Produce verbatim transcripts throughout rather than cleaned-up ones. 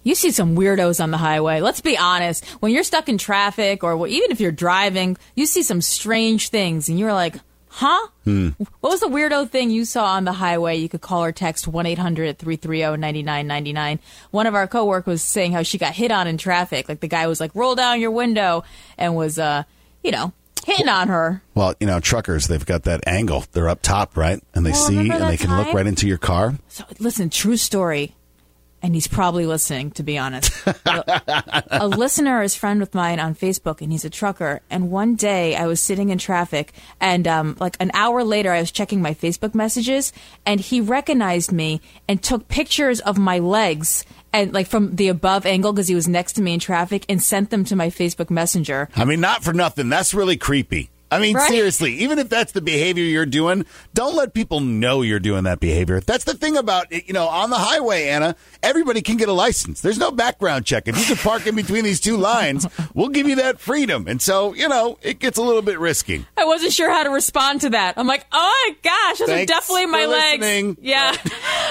You see some weirdos on the highway. Let's be honest. When you're stuck in traffic or even if you're driving, you see some strange things and you're like, huh? Hmm. What was the weirdo thing you saw on the highway? You could call or text one eight hundred three three zero nine nine nine nine. One of our coworkers was saying how she got hit on in traffic. Like the guy was like, roll down your window and was, uh, you know, hitting on her. Well, you know, truckers, they've got that angle. They're up top, right? And they Well, see remember and that they can look time? right into your car. So listen, true story. And he's probably listening, to be honest. a, a listener is friend with mine on Facebook, and he's a trucker. And one day I was sitting in traffic, and um, like an hour later I was checking my Facebook messages, and he recognized me and took pictures of my legs and like from the above angle because he was next to me in traffic and sent them to my Facebook Messenger. I mean, not for nothing. That's really creepy. I mean, Right? seriously, even if that's the behavior you're doing, don't let people know you're doing that behavior. That's the thing about, you know, on the highway, Anna, everybody can get a license. There's no background check. If you can park in between these two lines, we'll give you that freedom. And so, you know, it gets a little bit risky. I wasn't sure how to respond to that. I'm like, oh my gosh, those Thanks are definitely my for legs. listening. Yeah. uh,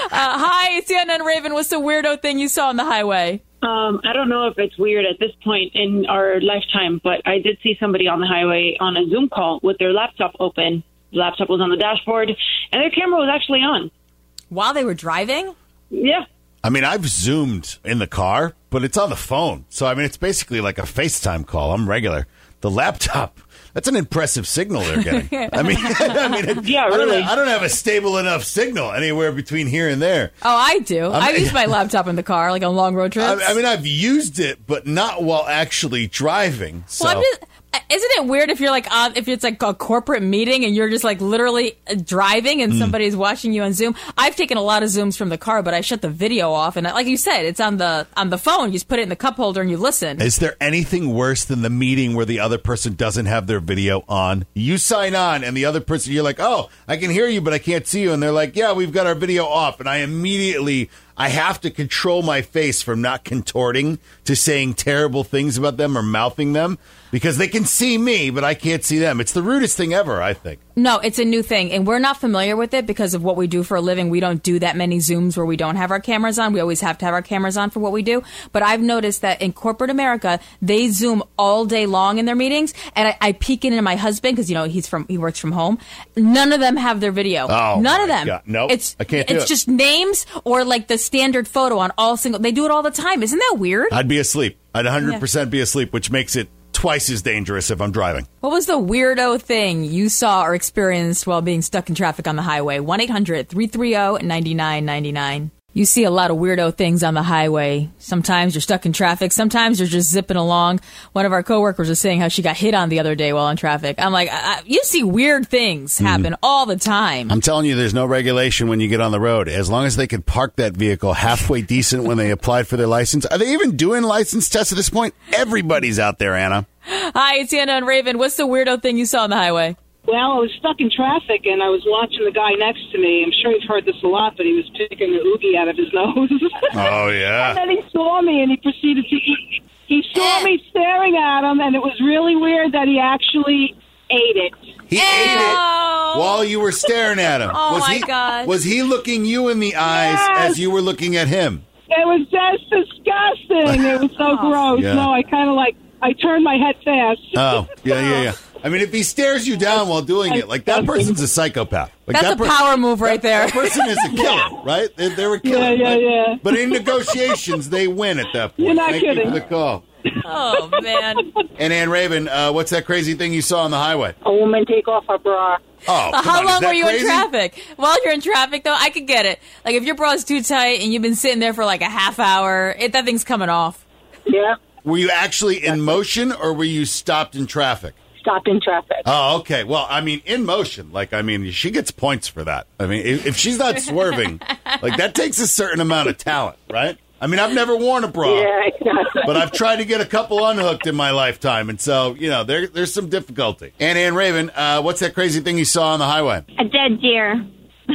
hi, it's C N N Raven. What's the weirdo thing you saw on the highway? Um, I don't know if it's weird at this point in our lifetime, but I did see somebody on the highway on a Zoom call with their laptop open. The laptop was on the dashboard, and their camera was actually on. While they were driving? Yeah. I mean, I've Zoomed in the car, but it's on the phone. So, I mean, it's basically like a FaceTime call. I'm regular. The laptop, that's an impressive signal they're getting. I mean, I mean it, Yeah, I don't, really. have, I don't have a stable enough signal anywhere between here and there. Oh, I do. I I mean- use my laptop in the car, like on long road trips. I, I mean, I've used it, but not while actually driving. So. well, I'm just, isn't it weird if you're like on, if it's like a corporate meeting and you're just like literally driving Hmm. and somebody's watching you on Zoom? I've taken a lot of Zooms from the car, but I shut the video off, and like you said, it's on the on the phone. You just put it in the cup holder and you listen. Is there anything worse than the meeting where the other person doesn't have their video on? You sign on, and the other person, you're like, oh, I can hear you, but I can't see you. And they're like, yeah, we've got our video off. And I immediately, I have to control my face from not contorting to saying terrible things about them or mouthing them because they can see me, but I can't see them. It's the rudest thing ever, I think. No, it's a new thing, and we're not familiar with it because of what we do for a living. We don't do that many Zooms where we don't have our cameras on. We always have to have our cameras on for what we do. But I've noticed that in corporate America, they Zoom all day long in their meetings, and I, I peek into my husband because you know he's from he works from home. None of them have their video. Oh, None of my them. God. Nope, it's I can't do It's it. just names or like the standard photo on all single. They do it all the time. Isn't that weird? I'd be asleep. I'd one hundred percent be asleep, which makes it twice as dangerous if I'm driving. What was the weirdo thing you saw or experienced while being stuck in traffic on the highway? one eight hundred three three zero nine nine nine nine. You see a lot of weirdo things on the highway. Sometimes you're stuck in traffic. Sometimes you're just zipping along. One of our coworkers was saying how she got hit on the other day while in traffic. I'm like, I, I, you see weird things happen all the time. I'm telling you, there's no regulation when you get on the road. As long as they could park that vehicle halfway decent when they applied for their license. Are they even doing license tests at this point? Everybody's out there, Anna. Hi, it's Anna and Raven. What's the weirdo thing you saw on the highway? Well, I was stuck in traffic, and I was watching the guy next to me. I'm sure you've heard this a lot, but he was picking an oogie out of his nose. Oh, And yeah. then he saw me, and he proceeded to eat. He saw me staring at him, and it was really weird that he actually ate it. He ate it while you were staring at him. Oh, was my he, God. Was he looking you in the eyes Yes. as you were looking at him? It was just disgusting. It was so gross. Yeah. No, I kind of like, I turned my head fast. Oh, yeah, yeah, yeah. I mean, if he stares you down while doing it, like that person's a psychopath. Like, That's that a per- power move right there. That person is a killer, right? They, they're a killer. Yeah, yeah, right? yeah. But in negotiations, they win at that point. You're not Thank you kidding. for the call. Oh, man. And Ann Raven, uh, what's that crazy thing you saw on the highway? A woman take off her bra. Oh, come How on, is long that were you crazy? in traffic? While you're in traffic, though, I could get it. Like, if your bra's too tight and you've been sitting there for like a half hour, it, that thing's coming off. Yeah, Were you actually in motion or were you stopped in traffic? stopped in traffic. Oh, okay. Well, I mean, in motion. Like, I mean, she gets points for that. I mean, if, if she's not swerving, like, that takes a certain amount of talent, right? I mean, I've never worn a bra, Yeah, exactly. but I've tried to get a couple unhooked in my lifetime. And so, you know, there, there's some difficulty. And Ann Raven, uh, what's that crazy thing you saw on the highway? A dead deer.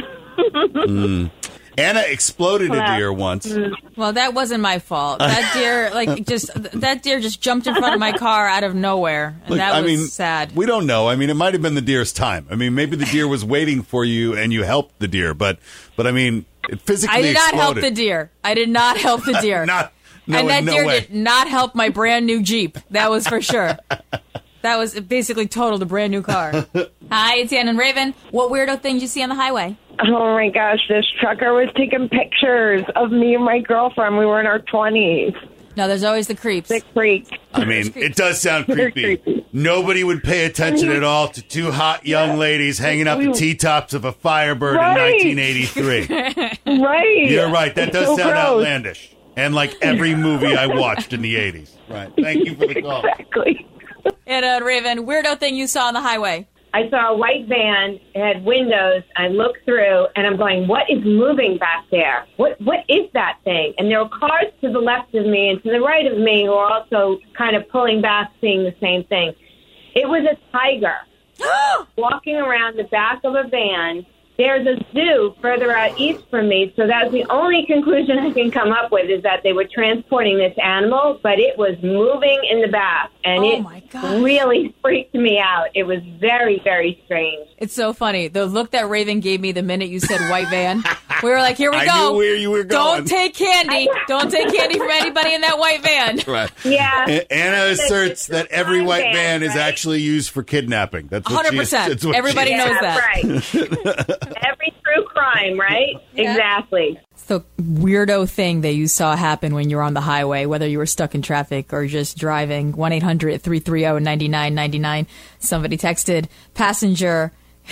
Mm. Anna exploded a deer once. Well, that wasn't my fault. That deer, like, just that deer just jumped in front of my car out of nowhere, and Look, that I was mean, sad. We don't know. I mean, it might have been the deer's time. I mean, maybe the deer was waiting for you and you helped the deer. But, but I mean, it physically I did not help exploded. the deer. I did not help the deer. Not, No, and that no deer way. did not help my brand new Jeep. That was for sure. That was basically totaled a brand new car. Hi, it's Ann and Raven. What weirdo thing did you see on the highway? Oh my gosh, this trucker was taking pictures of me and my girlfriend. We were in our twenties. No, there's always the creeps. The creek. I mean, it does sound They're creepy. creepy. Nobody would pay attention at all to two hot young ladies hanging out the T-tops of a Firebird Right. in nineteen eighty-three. Right. You're right. That does So sound gross. outlandish. And like every movie I watched in the eighties. Right. Thank you for the call. Exactly. And uh, Raven, weirdo thing you saw on the highway. I saw a white van. It had windows. I looked through, and I'm going, what is moving back there? What What is that thing? And there were cars to the left of me and to the right of me who are also kind of pulling back, seeing the same thing. It was a tiger walking around the back of a van. There's a zoo further out east from me, so that's the only conclusion I can come up with is that they were transporting this animal, but it was moving in the back, and Oh, it my gosh. really freaked me out. It was very, very strange. It's so funny. The look that Raven gave me the minute you said white van, we were like, here we I go. knew where you were going. Don't take candy. Don't take candy from anybody in that white van. Right. Yeah. A- Anna asserts that every white Crime van van, is right? actually used for kidnapping. That's what one hundred she percent. it's what she Everybody is. knows Yeah, that. right. Every true crime, right? Yeah. Exactly. It's the weirdo thing that you saw happen when you were on the highway, whether you were stuck in traffic or just driving. one eight hundred three three zero nine nine nine nine. Somebody texted, passenger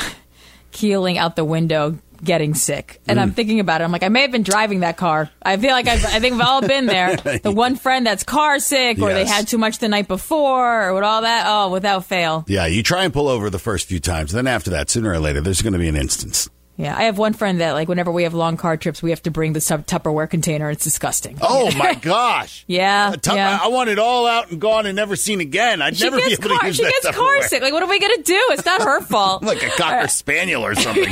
keeling out the window, getting sick. And I'm thinking about it. I'm like, I may have been driving that car. I feel like I've, I think we've all been there. The one friend that's car sick, or they Yes. had too much the night before, or with all that. Oh, without fail. Yeah, you try and pull over the first few times. Then after that, sooner or later, there's going to be an instance. Yeah, I have one friend that, like, whenever we have long car trips, we have to bring the sub- Tupperware container. It's disgusting. Oh, my gosh. Yeah, Uh, Tup- yeah. I want it all out and gone and never seen again. I'd She never be gets able car, to use she that gets car Tupperware. sick. Like, what are we gonna do? It's not her fault. Like a Cocker Spaniel or something.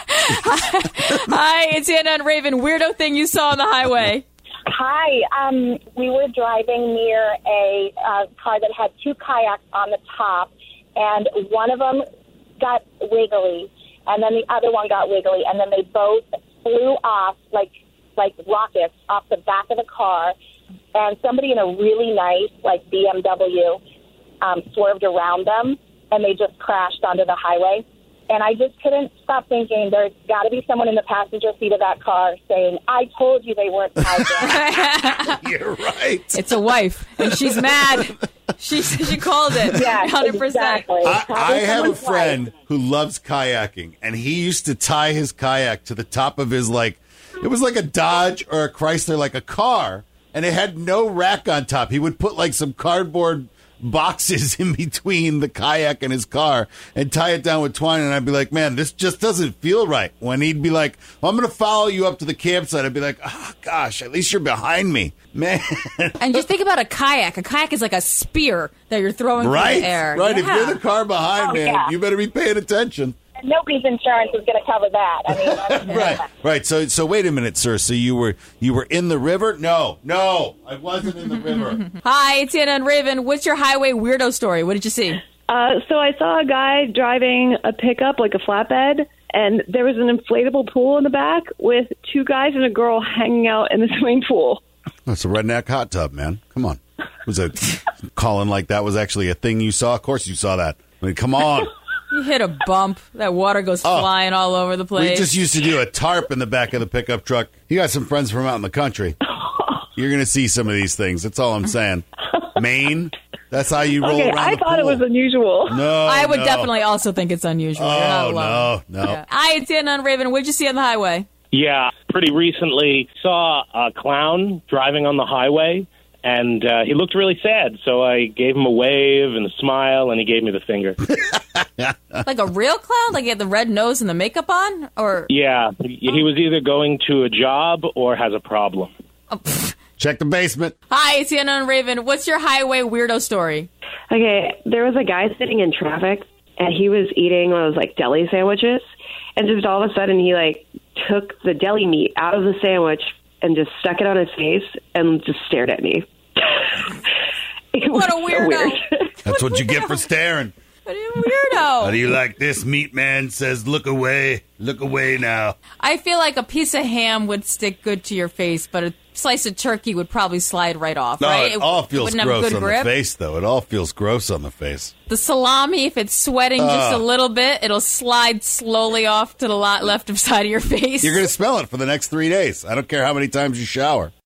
Hi, it's Anna and Raven. Weirdo thing you saw on the highway. Hi. Um, we were driving near a uh, car that had two kayaks on the top, and one of them got wiggly, and then the other one got wiggly, and then they both flew off like like rockets off the back of the car, and somebody in a really nice like B M W um, swerved around them, and they just crashed onto the highway. And I just couldn't stop thinking there's got to be someone in the passenger seat of that car saying, I told you they weren't tied down. You're right. It's a wife, and she's mad. She she called it. Yeah, one hundred percent. exactly. I, I Probably have a someone's friend wife. who loves kayaking, and he used to tie his kayak to the top of his, like, it was like a Dodge or a Chrysler, like a car, and it had no rack on top. He would put, like, some cardboard boxes in between the kayak and his car and tie it down with twine, and I'd be like, man, this just doesn't feel right. When he'd be like, well, I'm going to follow you up to the campsite, I'd be like, oh, gosh, at least you're behind me. Man. And just think about a kayak. A kayak is like a spear that you're throwing through Right? the air. Right. If Yeah. you're the car behind, Oh, man, yeah. you better be paying attention. And nobody's insurance is going to cover that. I mean, that's- Right, right. So, so wait a minute, sir. So you were you were in the river? No, no, I wasn't in the river. Hi, it's Anna and Raven. What's your highway weirdo story? What did you see? Uh, so I saw a guy driving a pickup, like a flatbed, and there was an inflatable pool in the back with two guys and a girl hanging out in the swimming pool. That's a redneck hot tub, man. Come on. Was it calling like that was actually a thing you saw? Of course you saw that. I mean, come on. You hit a bump. That water goes Oh. flying all over the We place. just used to do a tarp in the back of the pickup truck. You got some friends from out in the country. You're going to see some of these things. That's all I'm saying. Maine, that's how you roll Okay, around I the thought it pool. was unusual. No, I would no. definitely also think it's unusual. You're not Oh, alone. no, no. Yeah. Hi, it's Anna and Raven. What'd you see on the highway? Yeah, pretty recently saw a clown driving on the highway, and uh, he looked really sad. So I gave him a wave and a smile, and he gave me the finger. Like a real clown? Like he had the red nose and the makeup on? Or Yeah, he he was either going to a job or has a problem. oh, pfft. Check the basement. Hi, it's Anna and Raven. What's your highway weirdo story? Okay, there was a guy sitting in traffic, and he was eating one of those, like, deli sandwiches, and just all of a sudden he, like, took the deli meat out of the sandwich and just stuck it on his face and just stared at me. It What a was so weirdo. weird. That's what you get for staring. What a weirdo. How do you like this? Meat man says, look away. Look away now. I feel like a piece of ham would stick good to your face, but a slice of turkey would probably slide right off, No, right? it all feels wouldn't have a gross good on grip. the face, though. It all feels gross on the face. The salami, if it's sweating just Uh. a little bit, it'll slide slowly off to the lot left of side of your face. You're going to smell it for the next three days. I don't care how many times you shower.